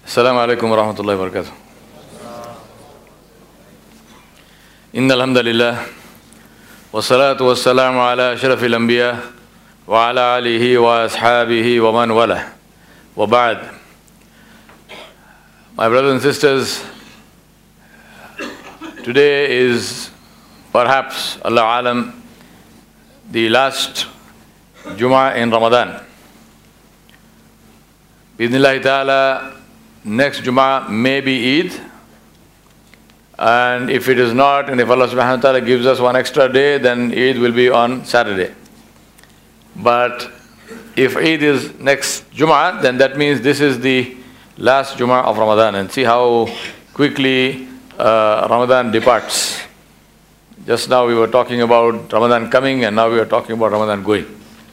Assalamu alaikum wa rahmatullahi wa barakatuh. Inna alhamdulillah wa salatu wa salamu ala ashrafil anbiya wa ala alihi wa ashabihi wa man wala wa ba'd. My brothers and sisters, today is perhaps, Allah alam, the last Jummah in Ramadan. Bismillah ta'ala, next Jummah may be Eid, and if it is not, and if Allah subhanahu wa ta'ala gives us one extra day, then Eid will be on Saturday. But if Eid is next Jummah, then that means this is the last Jummah of Ramadan. And see how quickly Ramadan departs. Just now we were talking about Ramadan coming, and now we are talking about Ramadan going.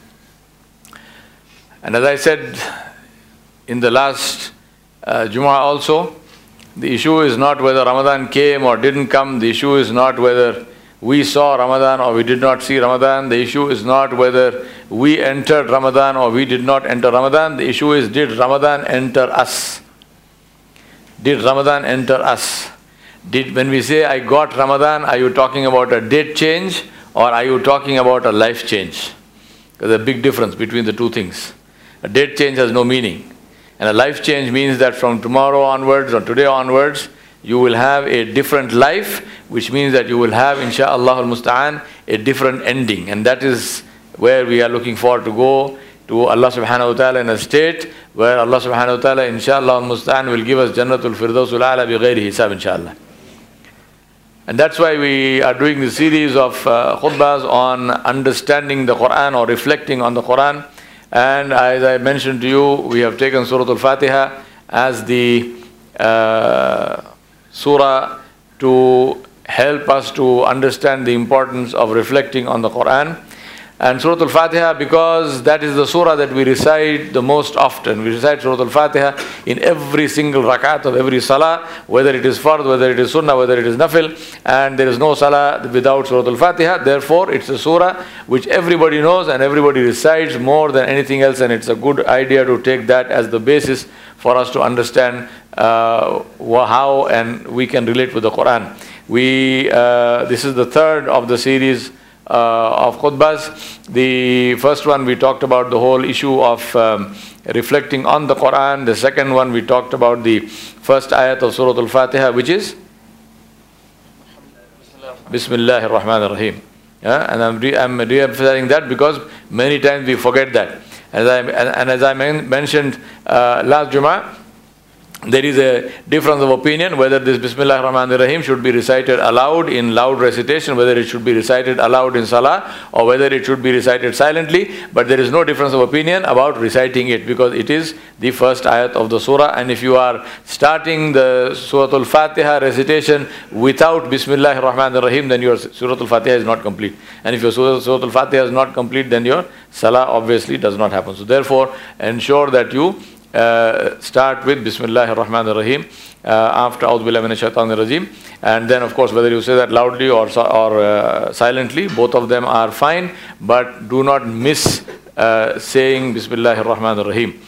And as I said in the last Jummah also, the issue is not whether Ramadan came or didn't come. The issue is not whether we saw Ramadan or we did not see Ramadan. The issue is not whether we entered Ramadan or we did not enter Ramadan. The issue is, did Ramadan enter us? Did Ramadan enter us? When we say I got Ramadan, are you talking about a date change or are you talking about a life change? There's a big difference between the two things. A date change has no meaning. And a life change means that from tomorrow onwards or today onwards, you will have a different life, which means that you will have, insha'Allah al-Musta'an, a different ending. And that is where we are looking forward to go to Allah subhanahu wa ta'ala in a state where Allah subhanahu wa ta'ala, insha'Allah al-Musta'an, will give us Jannatul Firdausul A'la bi ghayri hisab, insha'Allah. And that's why we are doing this series of khutbahs on understanding the Quran or reflecting on the Quran. And as I mentioned to you, we have taken Surah Al-Fatiha as the surah to help us to understand the importance of reflecting on the Quran. And Surah Al-Fatiha, because that is the surah that we recite the most often. We recite Surah Al-Fatiha in every single rakat of every salah, whether it is fard, whether it is sunnah, whether it is nafil, and there is no salah without Surah Al-Fatiha. Therefore, it's a surah which everybody knows and everybody recites more than anything else, and it's a good idea to take that as the basis for us to understand how and we can relate with the Quran. This is the third of the series of khutbahs. The first one we talked about the whole issue of reflecting on the Quran. The second one we talked about the first ayat of Surah Al-Fatiha, which is Bismillahir Rahmanir Rahim. And I'm re-emphasizing that because many times we forget that. As I mentioned last Jummah, there is a difference of opinion whether this Bismillah ar-Rahman ar-Rahim should be recited aloud in loud recitation, whether it should be recited aloud in salah, or whether it should be recited silently. But there is no difference of opinion about reciting it because it is the first ayat of the surah. And if you are starting the Surah Al-Fatiha recitation without Bismillah ar-Rahman ar-Rahim, then your Surah Al-Fatiha is not complete. And if your Surah Al-Fatiha is not complete, then your salah obviously does not happen. So therefore, ensure that you start with Bismillah ar-Rahman ar-Rahim after A'udhu Billahi Minash Shaitanir Rajeem. And then of course whether you say that loudly or silently, both of them are fine, but do not miss saying Bismillah ar-Rahman ar-Rahim.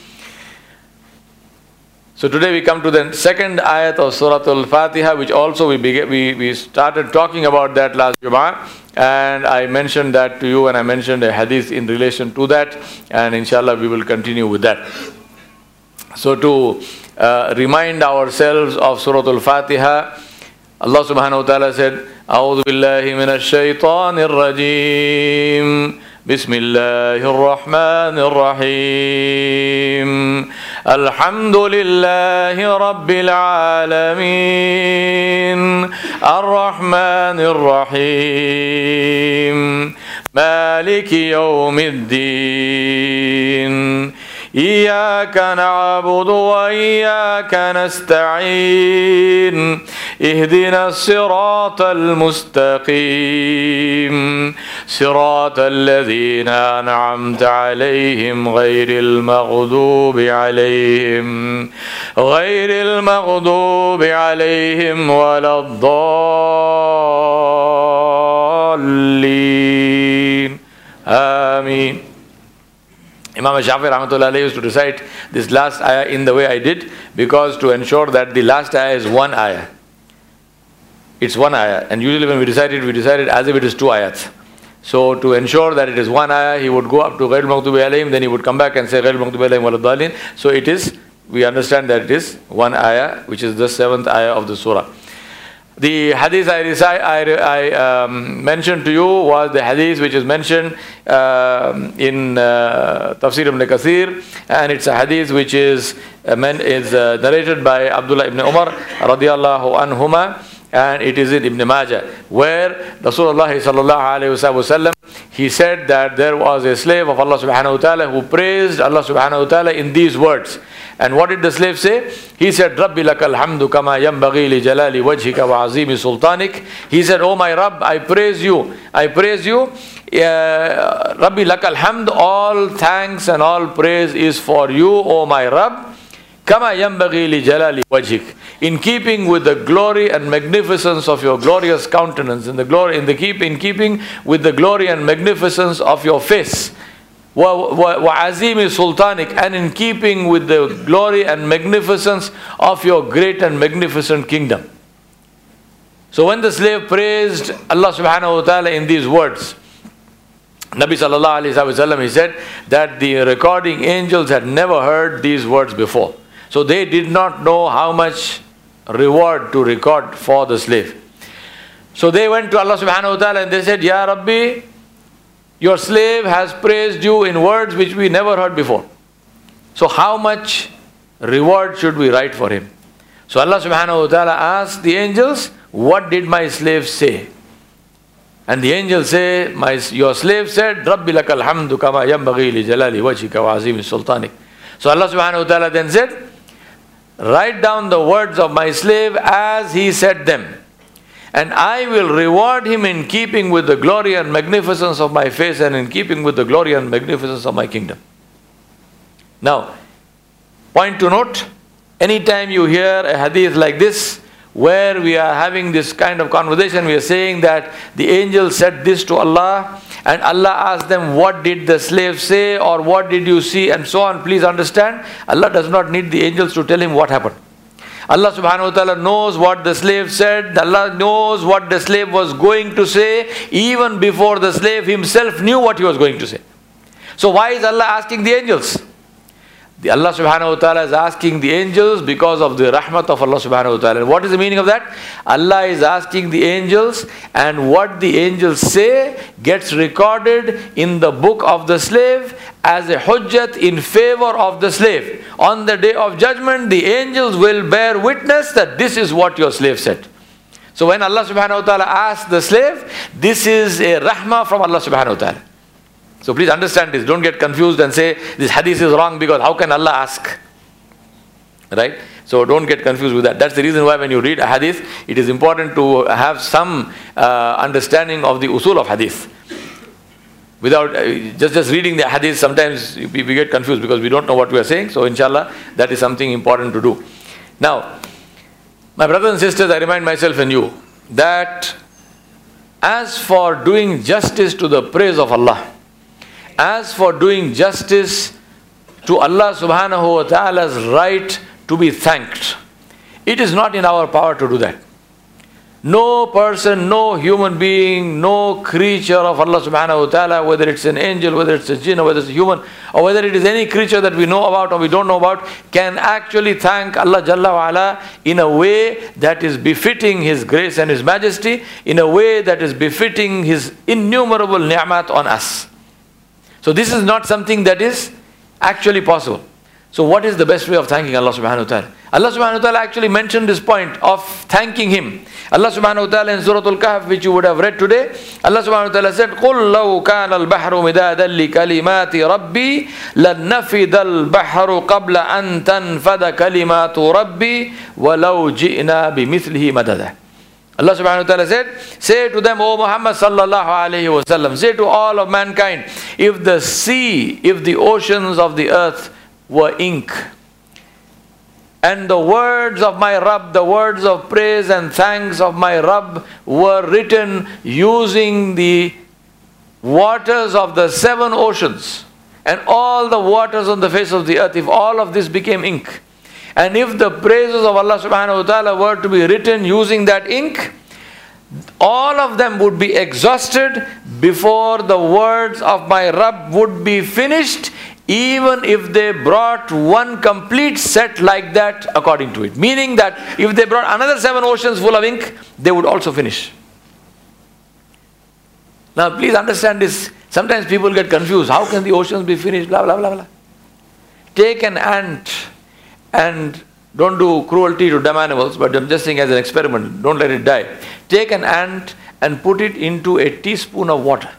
So today we come to the second ayat of Surah Al-Fatiha, which also we started talking about that last Jummah, and I mentioned that to you, and I mentioned a hadith in relation to that, and inshallah we will continue with that. So to remind ourselves of Surah Al-Fatiha, Allah subhanahu wa ta'ala said, A'udhu billahi minash shaitanir rajeem, Bismillahir Rahmanir Rahim, Alhamdulillahi Rabbil Alameen, Ar-Rahmanir Rahim, Maliki Yawmiddin, إياك نعبد وإياك نستعين اهدنا الصراط المستقيم صراط الذين أنعمت عليهم غير المغضوب عليهم ولا الضالين آمين. Imam Shafi'i rahmatullah alayhi used to recite this last ayah in the way I did, because to ensure that the last ayah is one ayah. It's one ayah, and usually when we recite it as if it is two ayats. So to ensure that it is one ayah, he would go up to Ghayril Maghdubi alayhim, then he would come back and say Ghayril Maghdubi alayhim waladdallin. So it is, we understand that it is one ayah, which is the 7th ayah of the surah. The hadith I mentioned to you was the hadith which is mentioned in Tafsir ibn Kathir, and it's a hadith which is narrated by Abdullah ibn Umar radiyallahu anhuma, and it is in Ibn Majah, where Rasulullah sallallahu alayhi wasallam, he said that there was a slave of Allah subhanahu wa ta'ala who praised Allah subhanahu wa ta'ala in these words. And what did the slave say? He said, Rabbi lakal hamdu kama yambaghi li jalali wajhika wa azimi sultanik. He said, oh my Rabb, I praise you. Rabbi lakal hamd, all thanks and all praise is for you, O my Rabb. Kama yambaghi li jalali wajhik, in keeping with the glory and magnificence of your glorious countenance, in keeping with the glory and magnificence of your face. Wa azimi sultanik, and in keeping with the glory and magnificence of your great and magnificent kingdom. So when the slave praised Allah subhanahu wa ta'ala in these words, Nabi sallallahu alayhi wasallam, he said that the recording angels had never heard these words before. So they did not know how much reward to record for the slave. So they went to Allah subhanahu wa ta'ala and they said, Ya Rabbi, your slave has praised you in words which we never heard before. So how much reward should we write for him? So Allah subhanahu wa ta'ala asked the angels, what did my slave say? And the angels say, your slave said, Rabbi lakal hamdu kama yambaghi li jalali wajhika wa azimi sultanik. So Allah subhanahu wa ta'ala then said, write down the words of my slave as he said them, and I will reward him in keeping with the glory and magnificence of my face and in keeping with the glory and magnificence of my kingdom. Now, point to note, anytime you hear a hadith like this, where we are having this kind of conversation, we are saying that the angel said this to Allah, and Allah asked them, what did the slave say, or what did you see, and so on. Please understand, Allah does not need the angels to tell him what happened. Allah subhanahu wa ta'ala knows what the slave said. Allah knows what the slave was going to say, even before the slave himself knew what he was going to say. So why is Allah asking the angels? Allah subhanahu wa ta'ala is asking the angels because of the rahmat of Allah subhanahu wa ta'ala. What is the meaning of that? Allah is asking the angels, and what the angels say gets recorded in the book of the slave as a hujjat in favor of the slave. On the day of judgment, the angels will bear witness that this is what your slave said. So when Allah subhanahu wa ta'ala asks the slave, this is a rahmah from Allah subhanahu wa ta'ala. So please understand this. Don't get confused and say this hadith is wrong because how can Allah ask? Right? So don't get confused with that. That's the reason why when you read a hadith, it is important to have some understanding of the usul of hadith. Without just reading the hadith, sometimes we get confused because we don't know what we are saying. So inshallah, that is something important to do. Now, my brothers and sisters, I remind myself and you that as for doing justice to the praise of Allah, as for doing justice to Allah subhanahu wa ta'ala's right to be thanked, it is not in our power to do that. No person, no human being, no creature of Allah subhanahu wa ta'ala, whether it's an angel, whether it's a jinn, or whether it's a human, or whether it is any creature that we know about or we don't know about, can actually thank Allah Jalla wa Ala in a way that is befitting His grace and His majesty, in a way that is befitting His innumerable ni'mat on us. So this is not something that is actually possible. So what is the best way of thanking Allah subhanahu wa ta'ala? Allah subhanahu wa ta'ala actually mentioned this point of thanking Him. Allah subhanahu wa ta'ala in Surah Al-Kahf, which you would have read today, Allah subhanahu wa ta'ala said, قُلْ لَوْ كَانَ الْبَحْرُ مِدَادًا لِكَلِمَاتِ رَبِّي لَنَّفِدَ الْبَحْرُ قَبْلَ أَن تَنْفَدَ كَلِمَاتُ رَبِّي وَلَوْ جِئْنَا بِمِثْلِهِ مَدَدًا. Allah subhanahu wa ta'ala said, say to them, O Muhammad sallallahu alayhi wa sallam, say to all of mankind, if the sea, if the oceans of the earth were ink, and the words of my Rabb, the words of praise and thanks of my Rabb were written using the waters of the 7 oceans, and all the waters on the face of the earth, if all of this became ink, and if the praises of Allah subhanahu wa ta'ala were to be written using that ink, all of them would be exhausted before the words of my Rabb would be finished, even if they brought one complete set like that according to it. Meaning that if they brought another 7 oceans full of ink, they would also finish. Now please understand this. Sometimes people get confused. How can the oceans be finished? Blah, blah, blah, blah. Take an ant, and don't do cruelty to dumb animals, but I'm just saying as an experiment, don't let it die. Take an ant and put it into a teaspoon of water.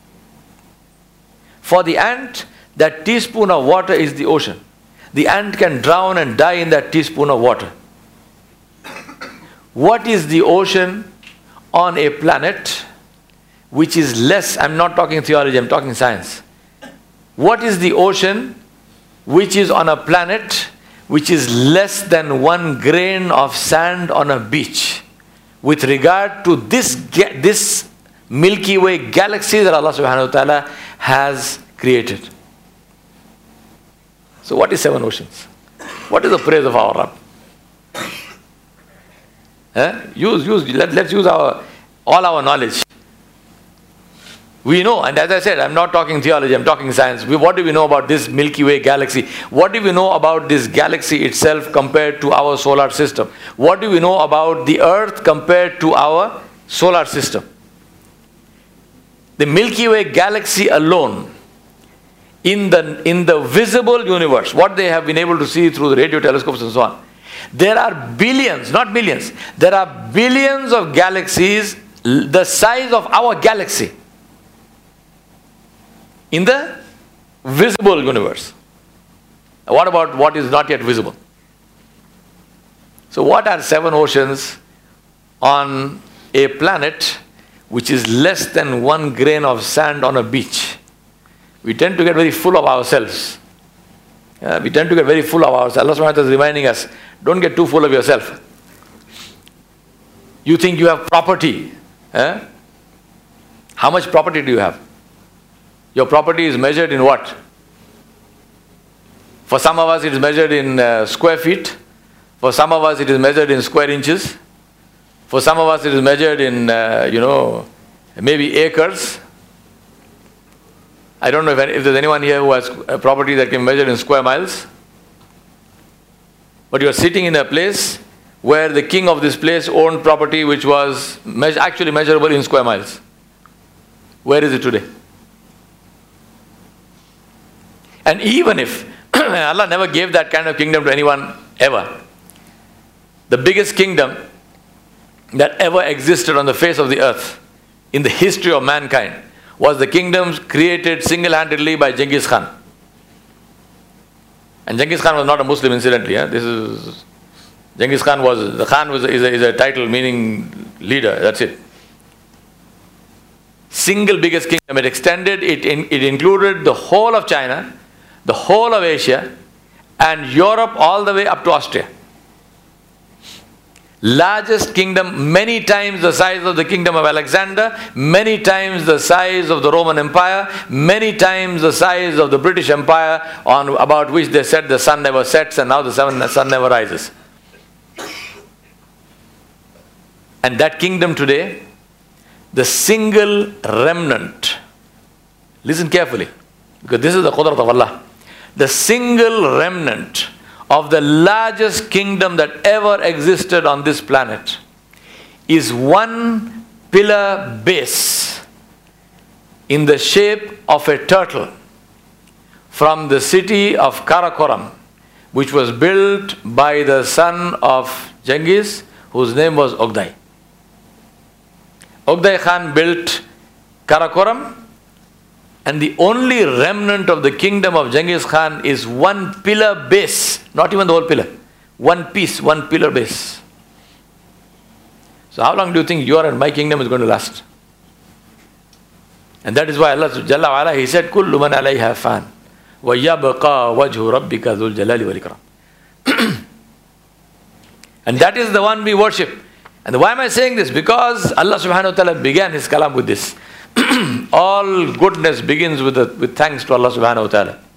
For the ant, that teaspoon of water is the ocean. The ant can drown and die in that teaspoon of water. What is the ocean on a planet which is less? I'm not talking theology, I'm talking science. What is the ocean which is on a planet which is less than 1 grain of sand on a beach with regard to this Milky Way galaxy that Allah subhanahu wa ta'ala has created? So what is 7 oceans? What is the praise of our Rabb? Let's use all our knowledge. We know, and as I said, I'm not talking theology, I'm talking science. What do we know about this Milky Way galaxy? What do we know about this galaxy itself compared to our solar system? What do we know about the earth compared to our solar system? The Milky Way galaxy alone, in the visible universe, what they have been able to see through the radio telescopes and so on, there are billions, not millions, there are billions of galaxies the size of our galaxy in the visible universe. What about what is not yet visible? So what are 7 oceans on a planet which is less than 1 grain of sand on a beach? We tend to get very full of ourselves. We tend to get very full of ourselves. Allah subhanahu wa ta'ala is reminding us, don't get too full of yourself. You think you have property. How much property do you have? Your property is measured in what? For some of us it is measured in square feet. For some of us it is measured in square inches. For some of us it is measured in, maybe acres. I don't know if there's anyone here who has a property that can be measured in square miles. But you are sitting in a place where the king of this place owned property which was actually measurable in square miles. Where is it today? And even if Allah never gave that kind of kingdom to anyone ever, the biggest kingdom that ever existed on the face of the earth in the history of mankind was the kingdoms created single-handedly by Genghis Khan. And Genghis Khan was not a Muslim, incidentally. Genghis Khan is a title meaning leader, that's it. Single biggest kingdom. It extended, it included the whole of China, the whole of Asia, and Europe all the way up to Austria. Largest kingdom, many times the size of the kingdom of Alexander, many times the size of the Roman Empire, many times the size of the British Empire, about which they said the sun never sets and now the sun never rises. And that kingdom today, the single remnant, listen carefully, because this is the Qudrat of Allah, the single remnant of the largest kingdom that ever existed on this planet is one pillar base in the shape of a turtle from the city of Karakoram, which was built by the son of Genghis, whose name was Ogdai. Ogdai Khan built Karakoram, and the only remnant of the kingdom of Genghis Khan is one pillar base, not even the whole pillar. One piece, one pillar base. So how long do you think your and my kingdom is going to last? And that is why Allah Jalla wa Ala, He said, Kullu man alayha fan, wa yabqa wajhu rabbika dhul jalali wal ikram. And that is the one we worship. And why am I saying this? Because Allah subhanahu wa ta'ala began His kalam with this. All goodness begins with thanks to Allah subhanahu wa ta'ala.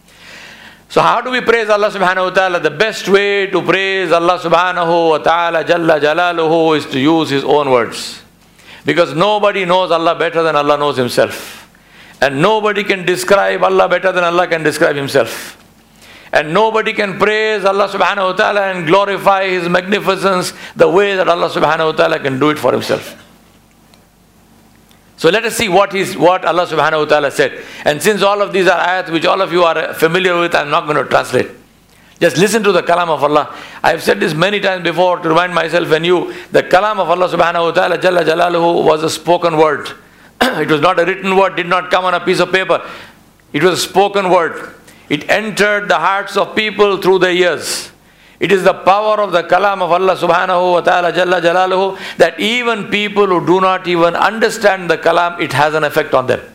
So how do we praise Allah subhanahu wa ta'ala? The best way to praise Allah subhanahu wa ta'ala Jalla Jalaluhu is to use His own words. Because nobody knows Allah better than Allah knows Himself. And nobody can describe Allah better than Allah can describe Himself. And nobody can praise Allah subhanahu wa ta'ala and glorify His magnificence the way that Allah subhanahu wa ta'ala can do it for Himself. So let us see what Allah subhanahu wa ta'ala said. And since all of these are ayats which all of you are familiar with, I am not going to translate. Just listen to the kalam of Allah. I have said this many times before to remind myself and you, the kalam of Allah subhanahu wa ta'ala Jalla Jalaluhu was a spoken word. It was not a written word, did not come on a piece of paper. It was a spoken word. It entered the hearts of people through the years. It is the power of the kalam of Allah subhanahu wa ta'ala Jalla Jalaluhu that even people who do not even understand the kalam, it has an effect on them.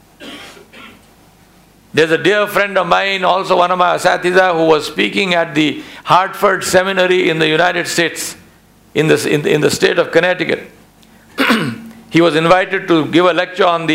There's a dear friend of mine, also one of my asatiza, who was speaking at the Hartford Seminary in the United States, in the state of Connecticut. He was invited to give a lecture on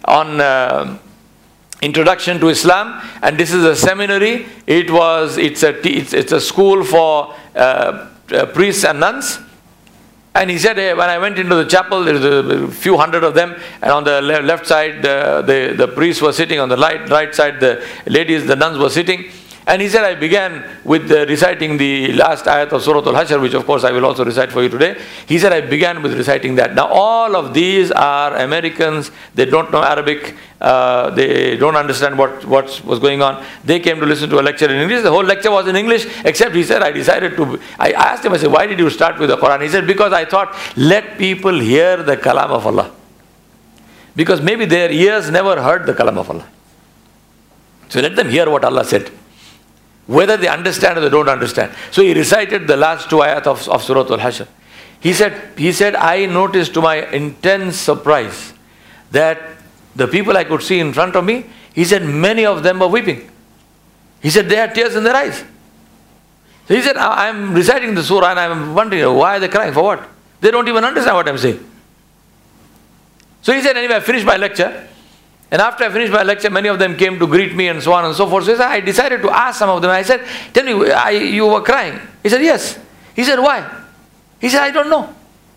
Introduction to Islam, and this is a seminary. It's a school for priests and nuns. And he said, hey, when I went into the chapel, there's a few hundred of them, and on the left side the priests were sitting, on the right side the ladies, the nuns were sitting. And he said, I began with reciting the last ayat of Surah Al-Hashr, which of course I will also recite for you today. He said, I began with reciting that. Now all of these are Americans. They don't know Arabic. They don't understand what was going on. They came to listen to a lecture in English. The whole lecture was in English, except he said, I asked him, I said, why did you start with the Quran? He said, because I thought, let people hear the kalam of Allah. Because maybe their ears never heard the kalam of Allah. So let them hear what Allah said, whether they understand or they don't understand. So he recited the last two ayat of Surah Al-Hashr. He said, I noticed to my intense surprise that the people I could see in front of me, he said, many of them were weeping. He said, they had tears in their eyes. So he said, I'm reciting the surah and I'm wondering, why are they crying? For what? They don't even understand what I'm saying. So he said, anyway, I finished my lecture. And after I finished my lecture, many of them came to greet me and so on and so forth. So I decided to ask some of them. I said, tell me, you were crying? He said, yes. He said, why? He said, I don't know.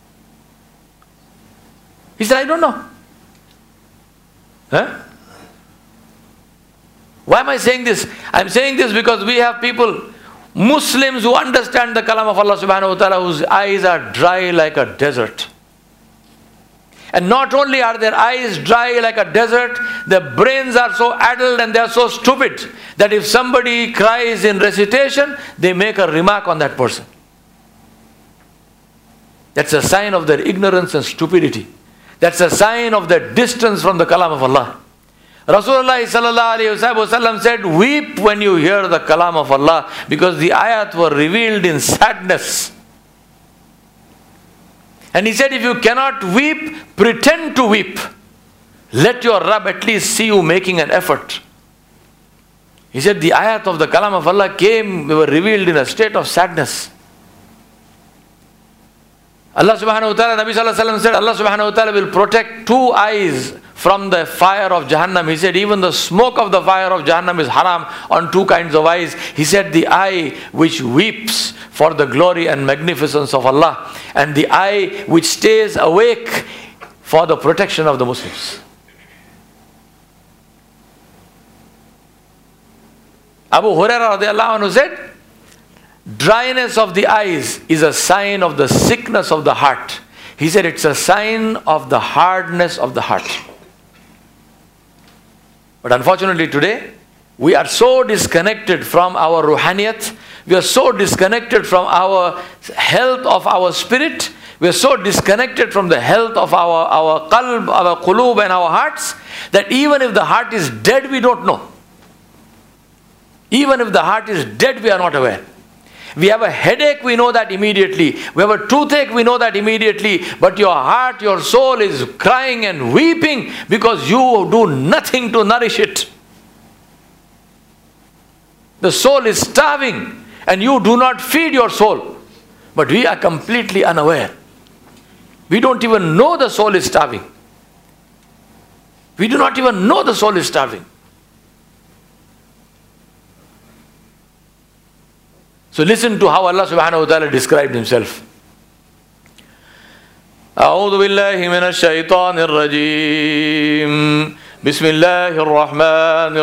He said, I don't know. Huh? Why am I saying this? I'm saying this because we have people, Muslims, who understand the kalam of Allah subhanahu wa ta'ala, whose eyes are dry like a desert. And not only are their eyes dry like a desert, their brains are so addled and they are so stupid that if somebody cries in recitation, they make a remark on that person. That's a sign of their ignorance and stupidity. That's a sign of their distance from the kalam of Allah. Rasulullah sallallahu alayhi wa sallam said, weep when you hear the kalam of Allah, because the ayat were revealed in sadness. And he said, if you cannot weep, pretend to weep. Let your Rabb at least see you making an effort. He said, the ayat of the kalam of Allah came, they were revealed in a state of sadness. Allah subhanahu wa ta'ala, Nabi sallallahu alayhi wa sallam said, Allah subhanahu wa ta'ala will protect two eyes from the fire of Jahannam. He said, even the smoke of the fire of Jahannam is haram on two kinds of eyes. He said, the eye which weeps for the glory and magnificence of Allah, and the eye which stays awake for the protection of the Muslims. Abu Hurairah radiallahu anhu said, dryness of the eyes is a sign of the sickness of the heart. He said it's a sign of the hardness of the heart. But unfortunately today, we are so disconnected from our ruhaniyat, we are so disconnected from our health of our spirit, we are so disconnected from the health of our qalb, our qulub and our hearts, that even if the heart is dead, we don't know. Even if the heart is dead, we are not aware. We have a headache, we know that immediately. We have a toothache, we know that immediately. But your heart, your soul is crying and weeping because you do nothing to nourish it. The soul is starving and you do not feed your soul. But we are completely unaware. We don't even know the soul is starving. We do not even know the soul is starving. So listen to how Allah subhanahu wa ta'ala described himself. أعوذ بالله من الشيطان الرجيم بسم الله الرحمن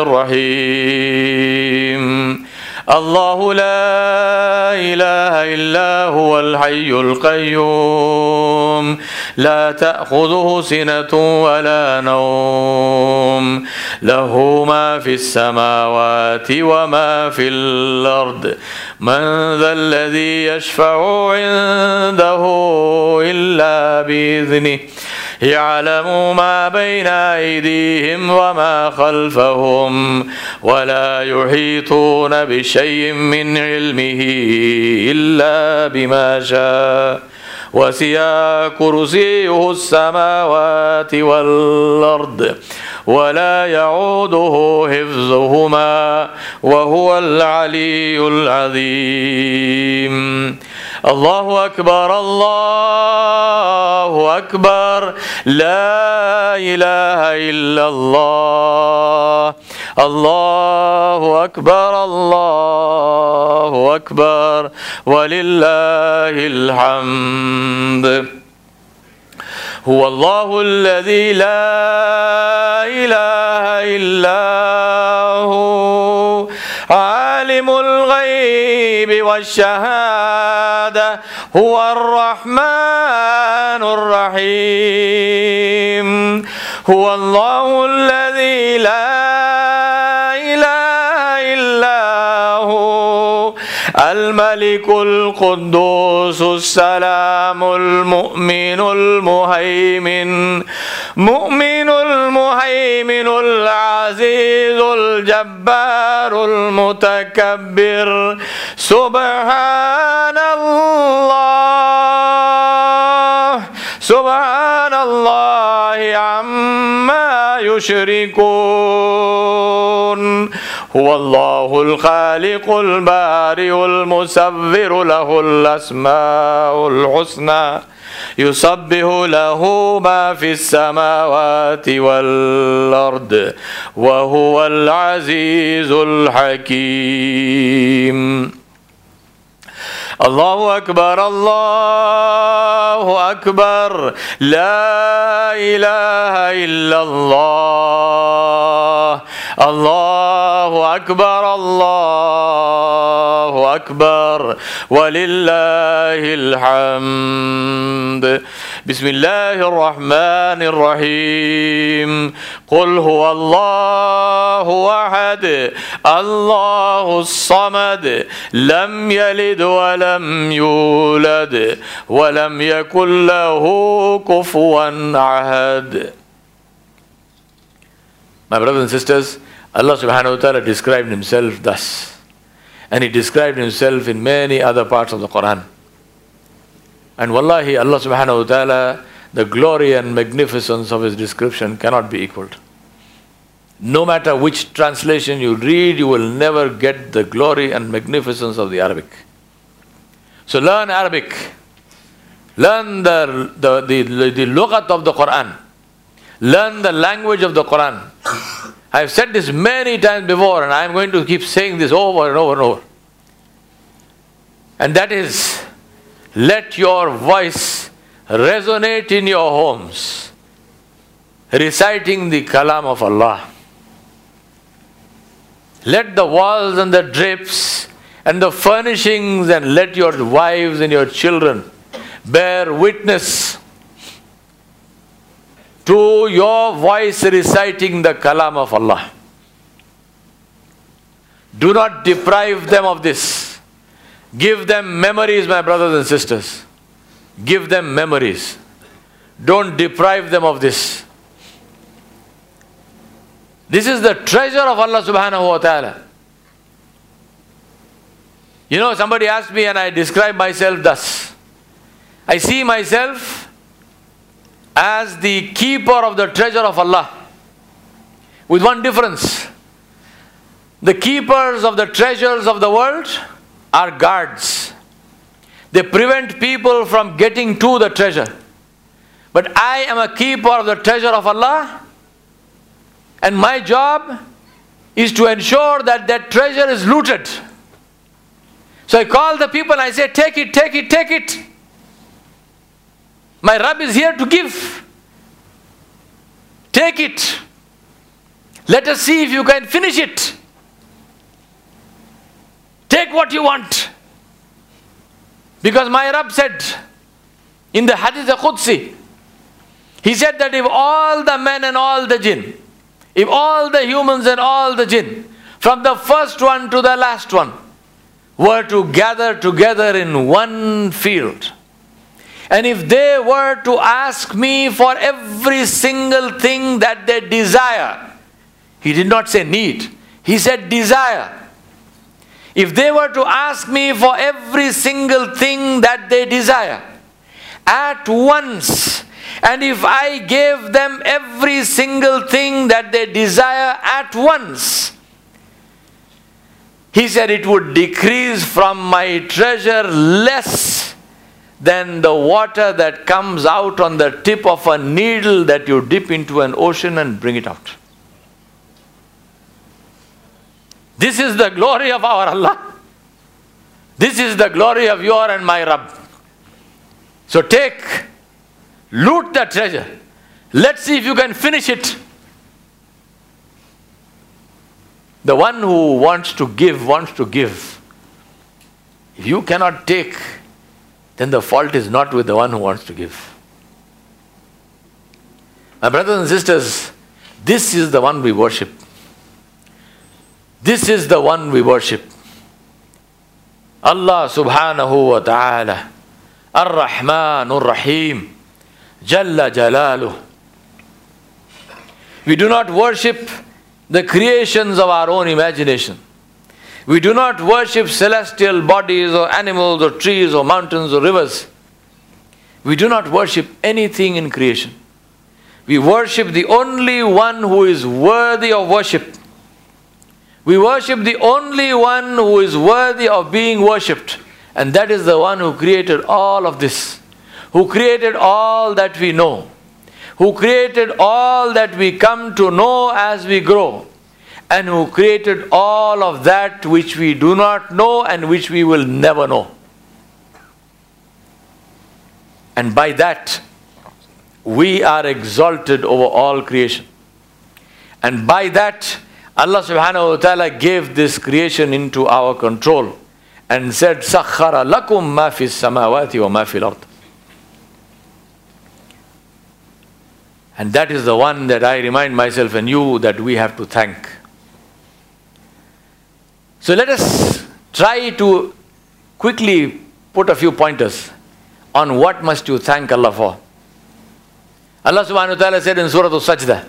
الرحيم الله لا إله إلا هو الحي القيوم لا تأخذه سنة ولا نوم له ما في السماوات وما في الأرض من ذا الذي يشفع عنده إلا بإذنه يعلم ما بين أيديهم وما خلفهم ولا يحيطون بشيء من علمه إلا بما شاء وسع كرسيه السماوات والأرض ولا يعوده حفظهما وهو العلي العظيم الله أكبر الله أكبر لا إله إلا الله الله أكبر الله أكبر ولله الحمد هو الله الذي لا إله إلا هو عالم الغيب والشهادة هو الرحمن الرحيم هو الله الذي لا إله إلا هو الملك القدوس السلام المؤمن المهيمن العزيز الجبار المتكبر سبحان الله عما يشركون هو الله الخالق البارئ المصور له الأسماء الحسنى يسبح له ما في السماوات والأرض وهو العزيز الحكيم الله أكبر الله أكبر لا إله إلا الله الله أكبر الله أكبر ولله الحمد بسم الله الرحمن الرحيم قل هو الله أحد الله الصمد لم يلد ولم يولد ولم يكن له كفوا أحد. My brothers and sisters, Allah subhanahu wa ta'ala described himself thus. And he described himself in many other parts of the Quran. And wallahi, Allah subhanahu wa ta'ala, the glory and magnificence of his description cannot be equaled. No matter which translation you read, you will never get the glory and magnificence of the Arabic. So learn Arabic. Learn the lughat of the Quran. Learn the language of the Quran. I have said this many times before, and I am going to keep saying this over and over and over. And that is, let your voice resonate in your homes, reciting the kalam of Allah. Let the walls and the drapes and the furnishings, and let your wives and your children bear witness to your voice reciting the kalam of Allah. Do not deprive them of this. Give them memories, my brothers and sisters. Give them memories. Don't deprive them of this. This is the treasure of Allah subhanahu wa ta'ala. You know, somebody asked me and I describe myself thus. I see myself as the keeper of the treasure of Allah, with one difference. The keepers of the treasures of the world are guards. They prevent people from getting to the treasure. But I am a keeper of the treasure of Allah, and my job is to ensure that that treasure is looted. So I call the people and I say, take it, take it, take it. My Rabb is here to give. Take it. Let us see if you can finish it. Take what you want. Because my Rabb said in the Hadith al-Qudsi, he said that if all the men and all the jinn, if all the humans and all the jinn, from the first one to the last one, were to gather together in one field, and if they were to ask me for every single thing that they desire, he did not say need, he said desire. If they were to ask me for every single thing that they desire at once, and if I gave them every single thing that they desire at once, he said it would decrease from my treasure less than the water that comes out on the tip of a needle that you dip into an ocean and bring it out. This is the glory of our Allah. This is the glory of your and my Rabb. So take, loot the treasure. Let's see if you can finish it. The one who wants to give, wants to give. If you cannot take, then the fault is not with the one who wants to give. My brothers and sisters, this is the one we worship. This is the one we worship. Allah subhanahu wa ta'ala, Ar-Rahman Ar-Rahim, Jalla Jalaluh. We do not worship the creations of our own imagination. We do not worship celestial bodies or animals or trees or mountains or rivers. We do not worship anything in creation. We worship the only one who is worthy of worship. We worship the only one who is worthy of being worshipped. And that is the one who created all of this. Who created all that we know. Who created all that we come to know as we grow. And who created all of that which we do not know and which we will never know. And by that, we are exalted over all creation. And by that, Allah subhanahu wa ta'ala gave this creation into our control and said, سَخَّرَ لَكُمْ مَا فِي السَّمَاوَاتِ وَمَا فِي الْأَرْضِ. And that is the one that I remind myself and you that we have to thank. So let us try to quickly put a few pointers on what must you thank Allah for. Allah subhanahu wa ta'ala said in Surah Al-Sajdah,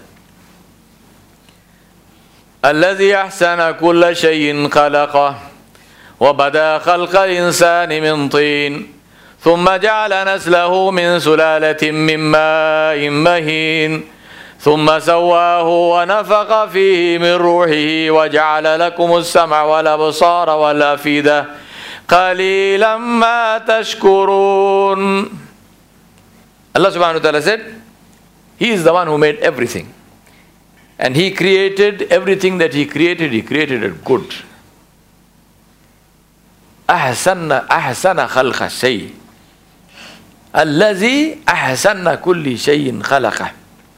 الذي أحسن كل شيء خلقه وبدأ خلق الإنسان من طين ثم جعل نسله من سلالة من ماء مهين ثم سواه ونفخ فيه من روحه وجعل لكم السمع والأبصار والأفئدة قليلا ما تشكرون. Allah subhanahu wa ta'ala said, He is the one who made everything. And He created everything that He created it good. أحسن خلق الشيء الذي أحسن كل شيء خلقه.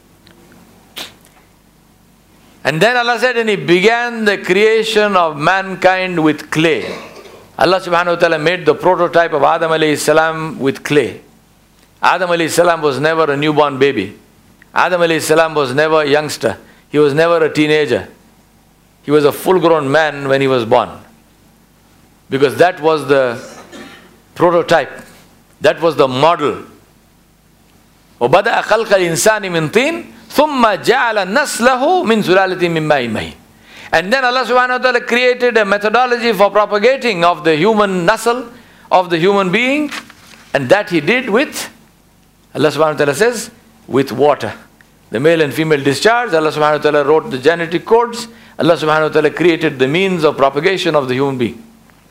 And then Allah said, and He began the creation of mankind with clay. Allah subhanahu wa ta'ala made the prototype of Adam alayhi salam with clay. Adam alayhi salam was never a newborn baby. Adam alayhi salam was never a youngster. He was never a teenager. He was a full-grown man when he was born. Because that was the prototype. That was the model. وَبَدَأَ خَلْقَ الْإِنسَانِ مِنْ طِينٍ ثُمَّ جَعَلَ نَسْلَهُ مِنْ سُلَالَةٍ مِنْ مَاءٍ مَهِينٍ. And then Allah subhanahu wa ta'ala created a methodology for propagating of the human nasl, of the human being. And that He did with, Allah subhanahu wa ta'ala says, with water. The male and female discharge, Allah subhanahu wa ta'ala wrote the genetic codes. Allah subhanahu wa ta'ala created the means of propagation of the human being.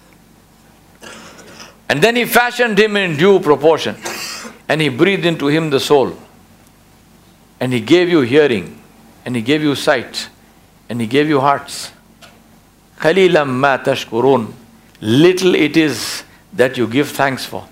And then He fashioned him in due proportion. And He breathed into him the soul. And He gave you hearing. And He gave you sight. And He gave you hearts. قَلِيلًا مَا تَشْكُرُونَ. little it is that you give thanks for.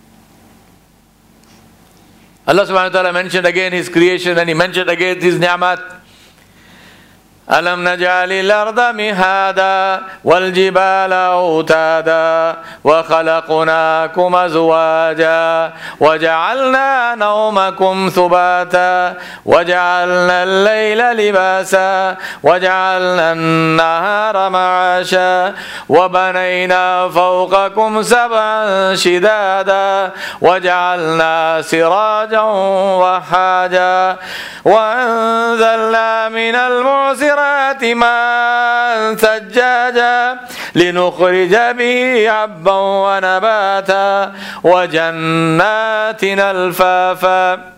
Allah subhanahu wa ta'ala mentioned again His creation, and He mentioned again His ni'mat. أَلَمْ نَجْعَلِ الْأَرْضَ مِهَادًا وَالْجِبَالَ أَوْتَادًا وَخَلَقْنَاكُمْ أَزْوَاجًا وَجَعَلْنَا نَوْمَكُمْ ثُبَاتًا وَجَعَلْنَا اللَّيْلَ لِبَاسًا وَجَعَلْنَا النَّهَارَ مَعَاشًا وَبَنَيْنَا فَوْقَكُمْ سَبْعًا شِدَادًا وَجَعَلْنَا سِرَاجًا وَهَّاجًا وَأَنزَلْنَا مِنَ المعصرات ماء ثجاجا لنخرج به حبا ونباتا وجنات ألفافا.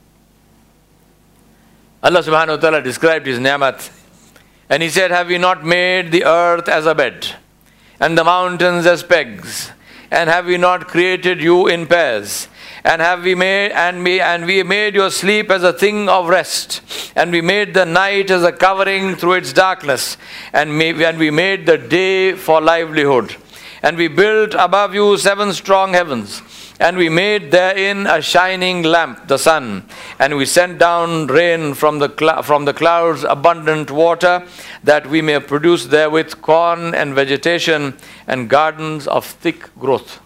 Allah subhanahu wa ta'ala described His ni'mat, and He said, have we not made the earth as a bed and the mountains as pegs, and have we not created you in pairs? And we made your sleep as a thing of rest, and we made the night as a covering through its darkness, and we made the day for livelihood. And we built above you 7 strong heavens, and we made therein a shining lamp, the sun, and we sent down rain from the clouds, abundant water, that we may produce therewith corn and vegetation and gardens of thick growth.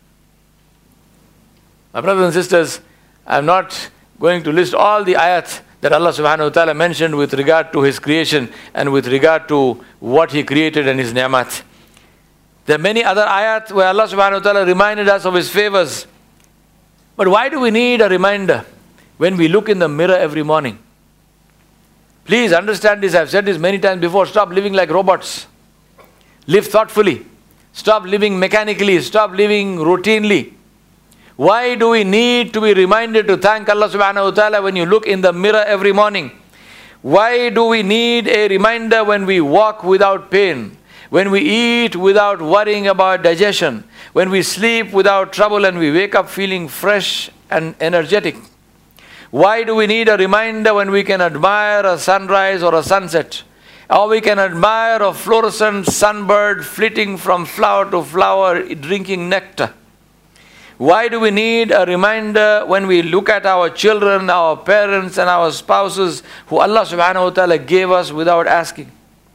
My brothers and sisters, I am not going to list all the ayat that Allah subhanahu wa ta'ala mentioned with regard to His creation and with regard to what He created and His ni'mat. There are many other ayat where Allah subhanahu wa ta'ala reminded us of His favors. But why do we need a reminder when we look in the mirror every morning? Please understand this. I've said this many times before. Stop living like robots. Live thoughtfully. Stop living mechanically. Stop living routinely. Why do we need to be reminded to thank Allah subhanahu wa ta'ala when you look in the mirror every morning? Why do we need a reminder when we walk without pain? When we eat without worrying about digestion? When we sleep without trouble and we wake up feeling fresh and energetic? Why do we need a reminder when we can admire a sunrise or a sunset? Or we can admire a fluorescent sunbird flitting from flower to flower drinking nectar? Why do we need a reminder when we look at our children, our parents and our spouses who Allah subhanahu wa ta'ala gave us without asking?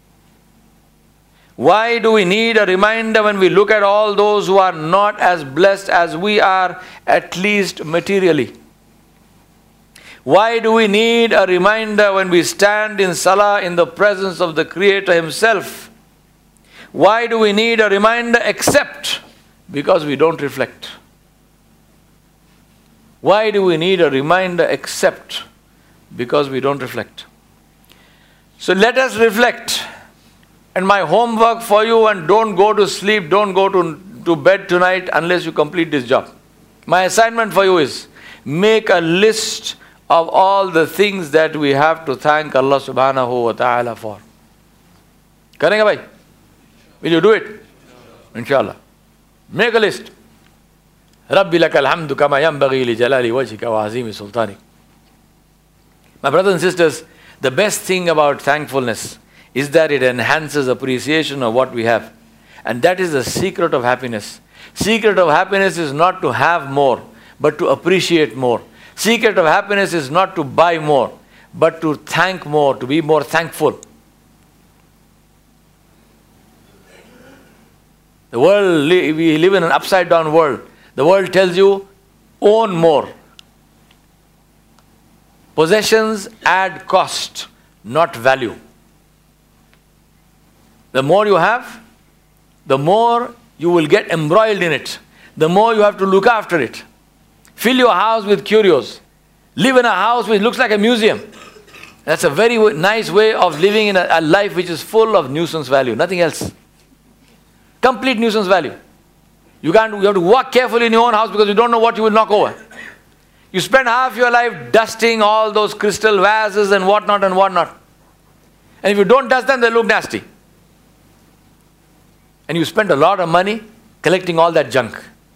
Why do we need a reminder when we look at all those who are not as blessed as we are, at least materially? Why do we need a reminder when we stand in salah in the presence of the Creator Himself? Why do we need a reminder except because we don't reflect? Why do we need a reminder except because we don't reflect? So let us reflect. And my homework for you, and don't go to sleep, don't go to bed tonight unless you complete this job. My assignment for you is make a list of all the things that we have to thank Allah subhanahu wa ta'ala for. Karenge bhai? Will you do it? Inshallah. Make a list. Rabbi lakal hamdu kama yanbaghi li jalali wajhika wa azimi sultanik. My brothers and sisters, the best thing about thankfulness is that it enhances appreciation of what we have. And that is the secret of happiness. Secret of happiness is not to have more, but to appreciate more. Secret of happiness is not to buy more, but to thank more, to be more thankful. The world, we live in an upside down world. The world tells you, own more. Possessions add cost, not value. The more you have, the more you will get embroiled in it. The more you have to look after it. Fill your house with curios. Live in a house which looks like a museum. That's a very nice way of living in a life which is full of nuisance value, nothing else. Complete nuisance value. You have to walk carefully in your own house because you don't know what you will knock over. You spend half your life dusting all those crystal vases and whatnot and whatnot. And if you don't dust them, they look nasty. And you spend a lot of money collecting all that junk.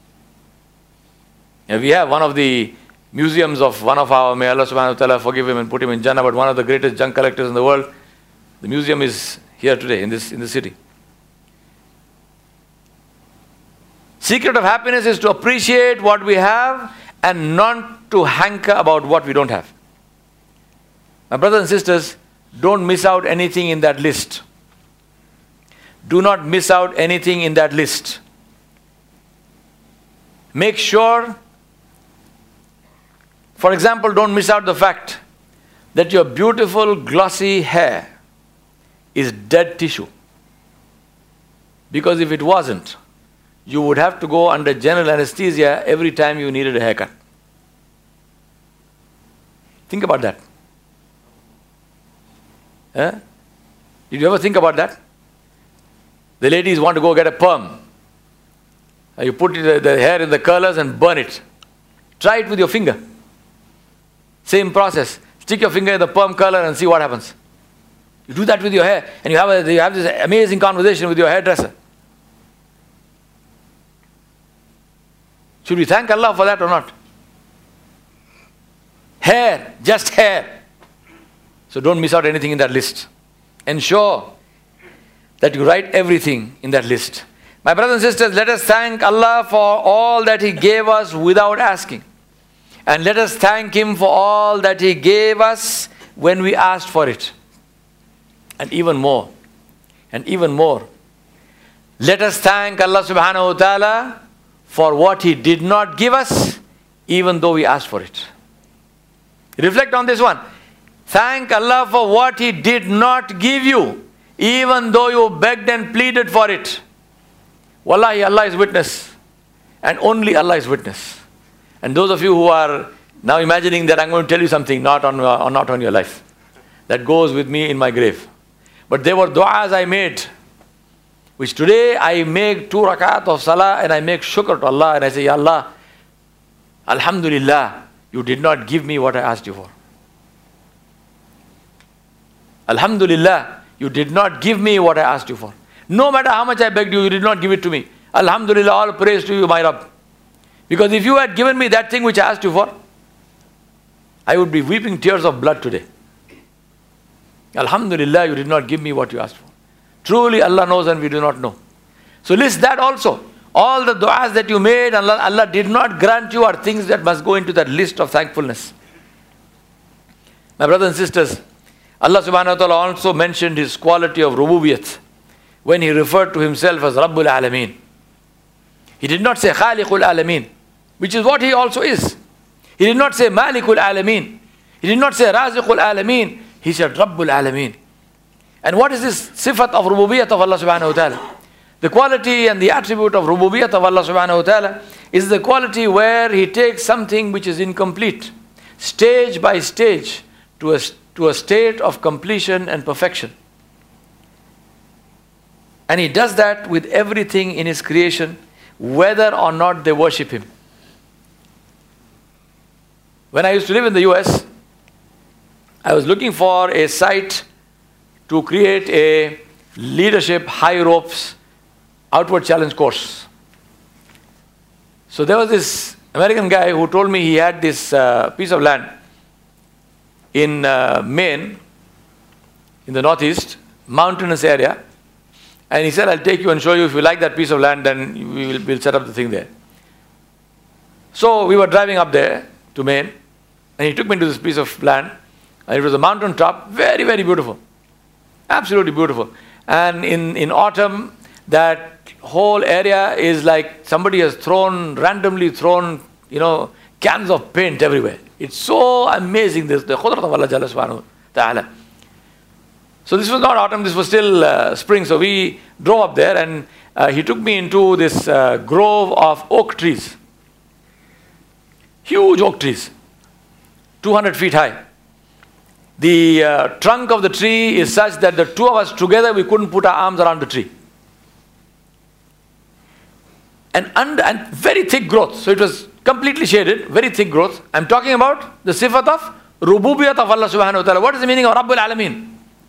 And we have one of the museums of one of our, may Allah subhanahu wa ta'ala forgive him and put him in Jannah, but one of the greatest junk collectors in the world. The museum is here today in this city. Secret of happiness is to appreciate what we have and not to hanker about what we don't have. My brothers and sisters, don't miss out anything in that list. Do not miss out anything in that list. Make sure, for example, don't miss out the fact that your beautiful glossy hair is dead tissue. Because if it wasn't, you would have to go under general anesthesia every time you needed a haircut. Think about that. Did you ever think about that? The ladies want to go get a perm. You put the hair in the curlers and burn it. Try it with your finger. Same process. Stick your finger in the perm curler and see what happens. You do that with your hair and you have this amazing conversation with your hairdresser. Should we thank Allah for that or not? Hair, just hair. So don't miss out anything in that list. Ensure that you write everything in that list. My brothers and sisters, let us thank Allah for all that He gave us without asking. And let us thank Him for all that He gave us when we asked for it. And even more. Let us thank Allah subhanahu wa ta'ala for what He did not give us, even though we asked for it. Reflect on this one. Thank Allah for what He did not give you, even though you begged and pleaded for it. Wallahi, Allah is witness. And only Allah is witness. And those of you who are now imagining that I'm going to tell you something not on your life, that goes with me in my grave. But there were du'as I made, which today I make 2 rakat of salah and I make shukr to Allah and I say, Ya Allah, Alhamdulillah, you did not give me what I asked you for. Alhamdulillah, you did not give me what I asked you for. No matter how much I begged you, you did not give it to me. Alhamdulillah, all praise to you, my Rabb. Because if you had given me that thing which I asked you for, I would be weeping tears of blood today. Alhamdulillah, you did not give me what you asked for. Truly, Allah knows and we do not know. So list that also. All the du'as that you made, Allah did not grant you are things that must go into that list of thankfulness. My brothers and sisters, Allah subhanahu wa ta'ala also mentioned His quality of rububiyyat when He referred to Himself as Rabbul Alameen. He did not say Khaliqul Alameen, which is what He also is. He did not say Malikul Alameen. He did not say Raziqul Alameen. He said Rabbul Alameen. And what is this sifat of rububiyyat of Allah subhanahu wa ta'ala? The quality and the attribute of rububiyyat of Allah subhanahu wa ta'ala is the quality where He takes something which is incomplete, stage by stage, to a state of completion and perfection. And He does that with everything in His creation, whether or not they worship Him. When I used to live in the US, I was looking for a site to create a leadership high ropes outward challenge course. So there was this American guy who told me he had this piece of land in Maine, in the northeast, mountainous area. And he said, I'll take you and show you. If you like that piece of land, then we'll set up the thing there. So we were driving up there to Maine, and he took me to this piece of land. And it was a mountain top, very, very beautiful. Absolutely beautiful. And in autumn, that whole area is like somebody has randomly thrown, cans of paint everywhere. It's so amazing, the Qudrat of Allah Jalla subhanahu wa ta'ala. So this was not autumn, this was still spring. So we drove up there and he took me into this grove of oak trees. Huge oak trees, 200 feet high. The trunk of the tree is such that the two of us together, we couldn't put our arms around the tree. And very thick growth. So it was completely shaded, very thick growth. I'm talking about the sifat of rububiyyat of Allah subhanahu wa ta'ala. What is the meaning of Rabbul Alameen?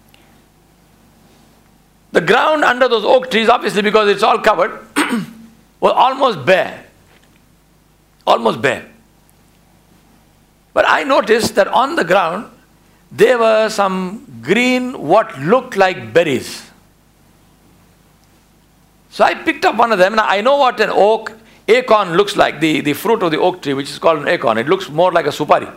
The ground under those oak trees, obviously because it's all covered, was almost bare. Almost bare. But I noticed that on the ground, there were some green, what looked like berries. So I picked up one of them. Now I know what an oak acorn looks like, the fruit of the oak tree, which is called an acorn, it looks more like a supari.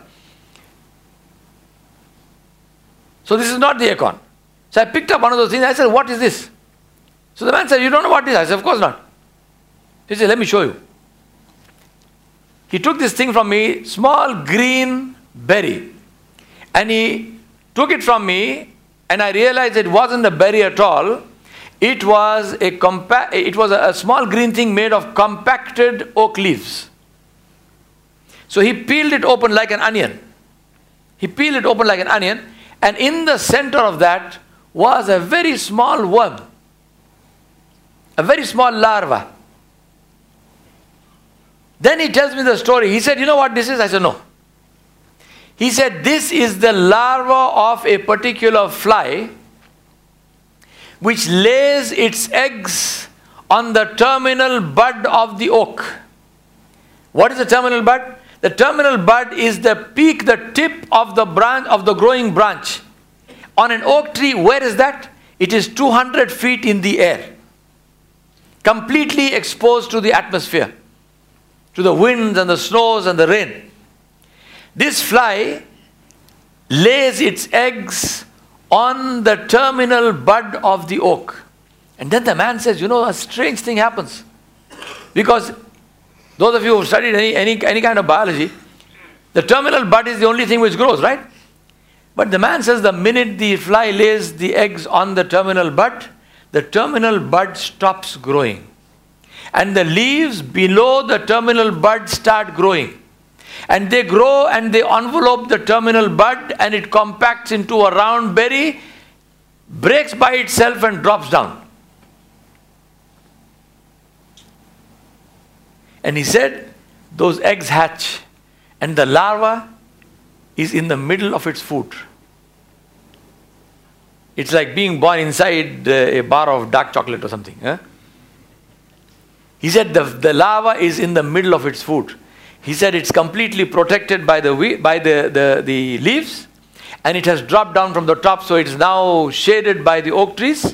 So this is not the acorn. So I picked up one of those things. I said, what is this? So the man said, you don't know what it is? I said, of course not. He said, let me show you. He took this thing from me, small green berry. And he took it from me, and I realized it wasn't a berry at all. It was a small green thing made of compacted oak leaves. So he peeled it open like an onion. And in the center of that was a very small worm. A very small larva. Then he tells me the story. He said, you know what this is? I said, no. He said, this is the larva of a particular fly which lays its eggs on the terminal bud of the oak. What is the terminal bud? The terminal bud is the peak, the tip of the branch, of the growing branch. On an oak tree, where is that? It is 200 feet in the air. Completely exposed to the atmosphere, to the winds and the snows and the rain. This fly lays its eggs on the terminal bud of the oak. And then the man says, you know, a strange thing happens. Because those of you who have studied any kind of biology, the terminal bud is the only thing which grows, right? But the man says the minute the fly lays the eggs on the terminal bud stops growing. And the leaves below the terminal bud start growing. And they grow and they envelope the terminal bud, and it compacts into a round berry, breaks by itself and drops down. And he said, those eggs hatch, and the larva is in the middle of its food. It's like being born inside a bar of dark chocolate or something. Huh? He said the larva is in the middle of its food. He said it's completely protected by the leaves, and it has dropped down from the top, so it's now shaded by the oak trees.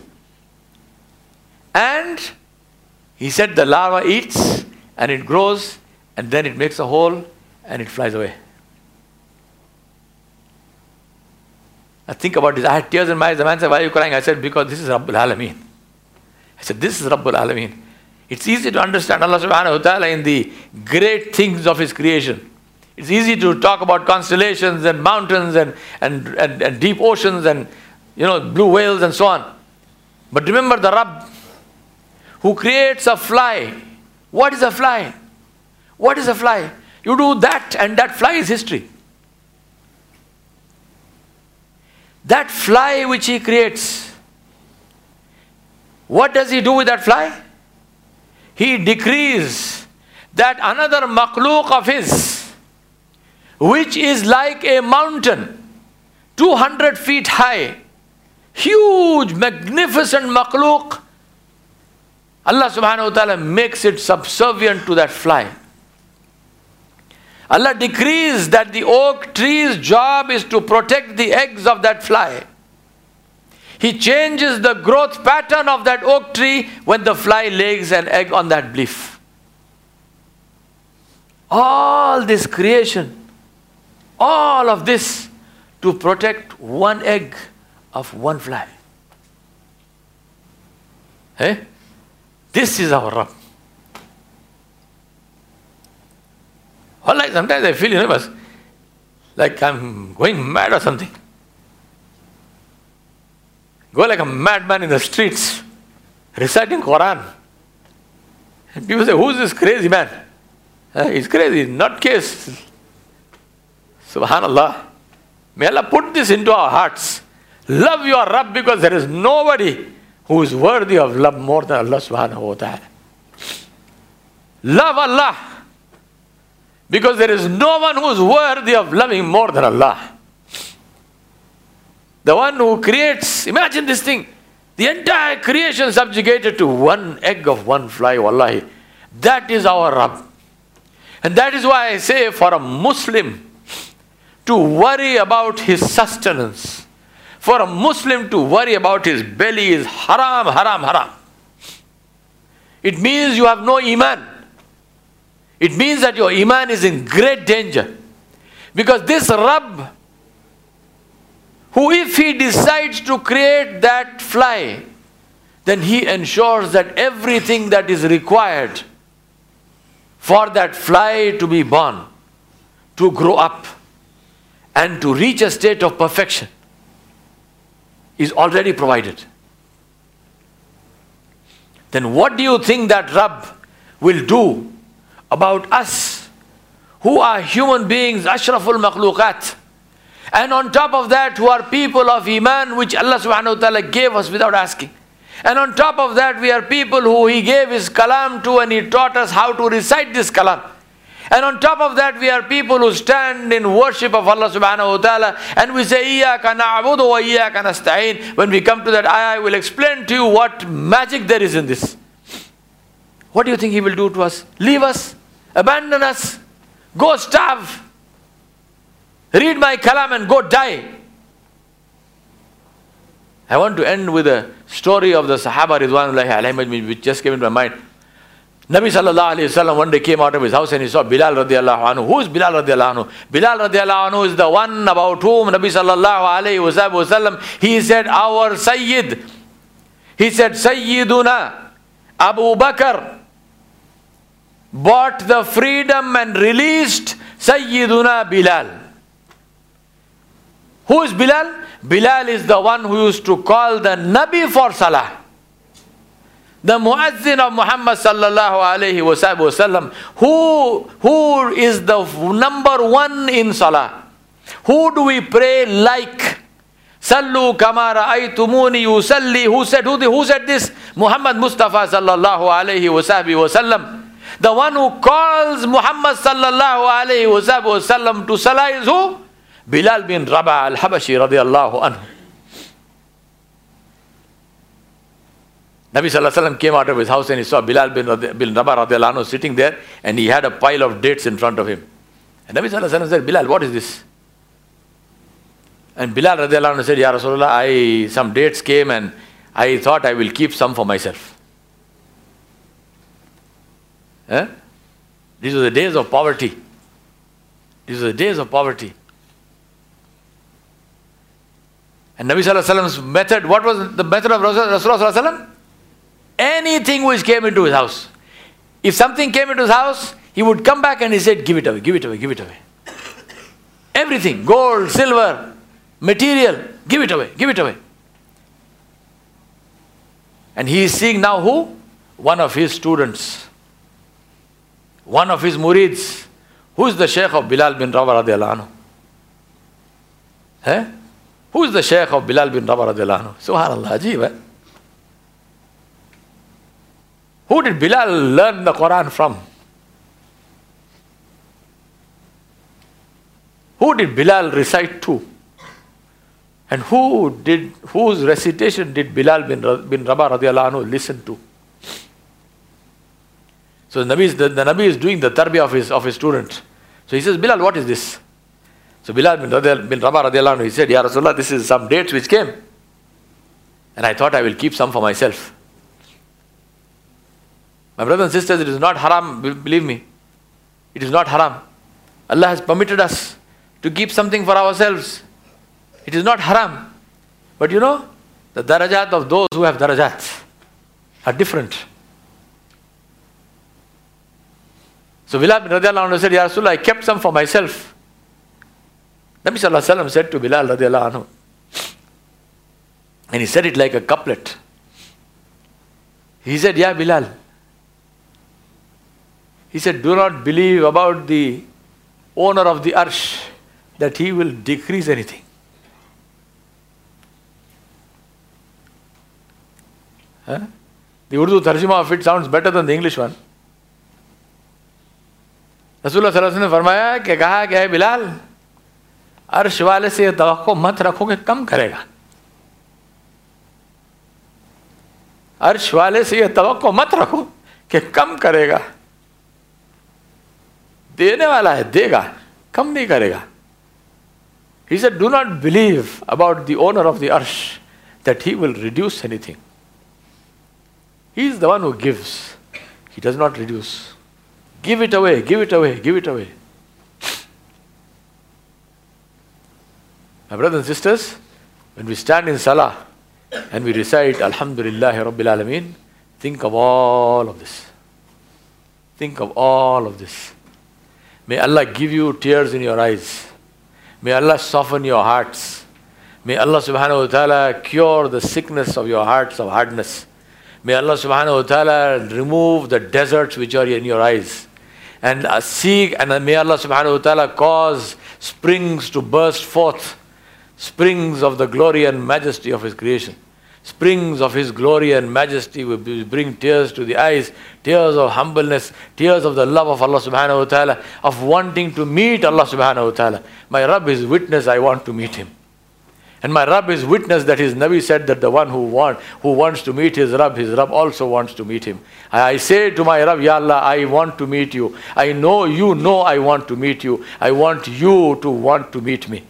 And he said the larva eats, and it grows, and then it makes a hole, and it flies away. I think about this. I had tears in my eyes. The man said, why are you crying? I said, because this is Rabbul Alameen. I said, this is Rabbul Alameen. It's easy to understand Allah subhanahu wa ta'ala in the great things of His creation. It's easy to talk about constellations and mountains and deep oceans and, you know, blue whales and so on. But remember the Rabb who creates a fly. What is a fly? What is a fly? You do that, and that fly is history. That fly which He creates, what does He do with that fly? He decrees that another makhluk of His, which is like a mountain, 200 feet high, huge, magnificent makhluk, Allah subhanahu wa ta'ala makes it subservient to that fly. Allah decrees that the oak tree's job is to protect the eggs of that fly. He changes the growth pattern of that oak tree when the fly lays an egg on that leaf. All this creation, all of this to protect one egg of one fly. Hey? This is our Rabb. Wallahi, sometimes I feel nervous, like I'm going mad or something. Go like a madman in the streets, reciting Quran. And people say, who's this crazy man? He's crazy, not case. Subhanallah. May Allah put this into our hearts. Love your Rabb, because there is nobody who is worthy of love more than Allah subhanahu wa ta'ala. Love Allah, because there is no one who is worthy of loving more than Allah. The one who creates, imagine this thing, the entire creation subjugated to one egg of one fly, wallahi. That is our Rabb. And that is why I say, for a Muslim to worry about his sustenance, for a Muslim to worry about his belly is haram, haram, haram. It means you have no iman. It means that your iman is in great danger. Because this Rabb, who if he decides to create that fly, then he ensures that everything that is required for that fly to be born, to grow up, and to reach a state of perfection is already provided. Then what do you think that Rabb will do about us, who are human beings, ashraful makhluqat, and on top of that, who are people of iman, which Allah subhanahu wa ta'ala gave us without asking. And on top of that, we are people who He gave His kalam to, and He taught us how to recite this kalam. And on top of that, we are people who stand in worship of Allah subhanahu wa ta'ala, and we say, Iyaka na'budu wa iyaka nasta'in. When we come to that ayah, I will explain to you what magic there is in this. What do you think He will do to us? Leave us? Abandon us? Go starve? Read my kalam and go die? I want to end with a story of the Sahaba Ridwanullahi alayhim, which just came into my mind. Nabi sallallahu alayhi wa sallam one day came out of his house and he saw Bilal radiallahu anhu. Who is Bilal radiallahu anhu? Bilal radiallahu anhu is the one about whom Nabi sallallahu alayhi wa sallam, he said, our Sayyid. He said, Sayyiduna Abu Bakr bought the freedom and released Sayyiduna Bilal. Who is Bilal? Bilal is the one who used to call the Nabi for Salah. The Muazzin of Muhammad sallallahu alayhi wa sallam, who is the number one in Salah. Who do we pray like? Sallu kama ra'aytumuni yusalli. Who said this? Muhammad Mustafa sallallahu alayhi wa sallam. The one who calls Muhammad sallallahu alayhi wa sallam to Salah is who? Bilal bin Rabah al-Habashi radiallahu anhu. Nabi sallallahu alayhi wa sallam came out of his house and he saw Bilal bin Rabah radiallahu anhu sitting there, and he had a pile of dates in front of him. And Nabi sallallahu alayhi wa sallam said, Bilal, what is this? And Bilal radiallahu anhu said, Ya Rasulullah, some dates came and I thought I will keep some for myself. These were the days of poverty. These were the days of poverty. And Nabi sallallahu alayhi wa sallam's method, what was the method of Rasulullah sallallahu alayhi wa sallam? Anything which came into his house. If something came into his house, he would come back and he said, give it away, give it away, give it away. Everything, gold, silver, material, give it away, give it away. And he is seeing now who? One of his students. One of his murids. Who is the Shaykh of Bilal bin Rabah radiallahu anhu? Who is the Shaykh of Bilal bin Rabah radiallahu anhu? Subhanallah, ajeeb, Who did Bilal learn the Quran from? Who did Bilal recite to? And whose recitation did Bilal bin Rabah radiallahu anhu listen to? So the Nabi is doing the tarbiyah of his student. So he says, Bilal, what is this? So Bilal bin Rabah radiallahu anhu, he said, Ya Rasulullah, this is some dates which came. And I thought I will keep some for myself. My brothers and sisters, it is not haram, believe me. It is not haram. Allah has permitted us to keep something for ourselves. It is not haram. But you know, the darajat of those who have darajat are different. So Bilal bin radiallahu anhu said, Ya Rasulullah, I kept some for myself. Nabi sallallahu alayhi wa sallam said to Bilal radiallahu anhu, and he said it like a couplet. He said, Ya Bilal, he said, do not believe about the owner of the arsh that he will decrease anything. The Urdu tarjuma of it sounds better than the English one. Rasulullah sallallahu alaihi wasallam ने फरमाया कि कहा कि है बिलाल, अर्श वाले से तवक्को मत रखो कि कम करेगा. अर्श वाले से ये तवक्को मत रखो कि कम करेगा. देने वाला है, देगा, कम नहीं करेगा. He said, do not believe about the owner of the arsh that he will reduce anything. He is the one who gives. He does not reduce. Give it away, give it away, give it away. My brothers and sisters, when we stand in Salah and we recite Alhamdulillahi Rabbil Alameen, think of all of this. Think of all of this. May Allah give you tears in your eyes. May Allah soften your hearts. May Allah subhanahu wa ta'ala cure the sickness of your hearts of hardness. May Allah subhanahu wa ta'ala remove the deserts which are in your eyes. And seek, and may Allah subhanahu wa ta'ala cause springs to burst forth. Springs of the glory and majesty of His creation. Springs of His glory and majesty will bring tears to the eyes, tears of humbleness, tears of the love of Allah subhanahu wa ta'ala, of wanting to meet Allah subhanahu wa ta'ala. My Rabb is witness, I want to meet Him. And my Rabb is witness that His Nabi said that the one who wants to meet His Rabb also wants to meet Him. I say to my Rabb, Ya Allah, I want to meet You. I know You know I want to meet You. I want You to want to meet me.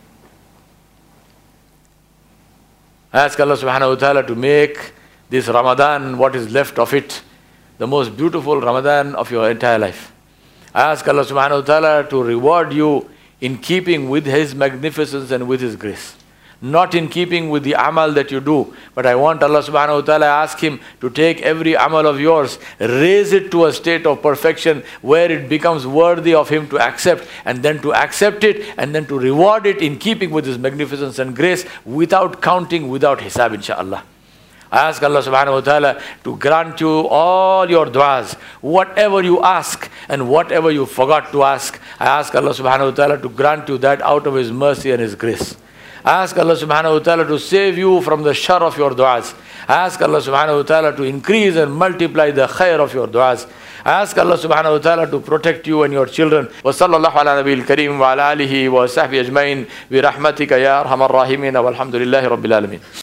I ask Allah subhanahu wa ta'ala to make this Ramadan, what is left of it, the most beautiful Ramadan of your entire life. I ask Allah subhanahu wa ta'ala to reward you in keeping with His magnificence and with His grace. Not in keeping with the amal that you do, but I want Allah subhanahu wa ta'ala, I ask Him to take every amal of yours, raise it to a state of perfection where it becomes worthy of Him to accept, and then to accept it, and then to reward it in keeping with His magnificence and grace, without counting, without hisab, inshaAllah. I ask Allah subhanahu wa ta'ala to grant you all your du'as, whatever you ask and whatever you forgot to ask. I ask Allah subhanahu wa ta'ala to grant you that out of His mercy and His grace. I ask Allah subhanahu wa ta'ala to save you from the shar of your du'as. I ask Allah subhanahu wa ta'ala to increase and multiply the khair of your du'as. I ask Allah subhanahu wa ta'ala to protect you and your children. Wa sallallahu ala nabiyil kareem wa ala alihi wa sahbihi ajmain bi rahmatika ya arhamar rahimin walhamdulillahi rabbil alamin.